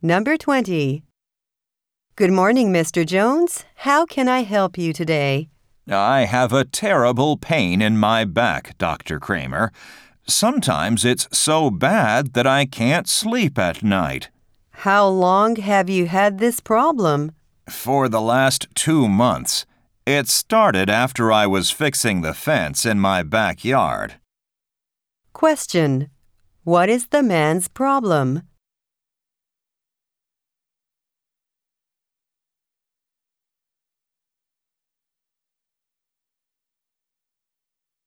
Number 20. Good morning, Mr. Jones. How can I help you today? I have a terrible pain in my back, Dr. Kramer. Sometimes it's so bad that I can't sleep at night. How long have you had this problem? For the last 2 months. It started after I was fixing the fence in my backyard. Question. What is the man's problem?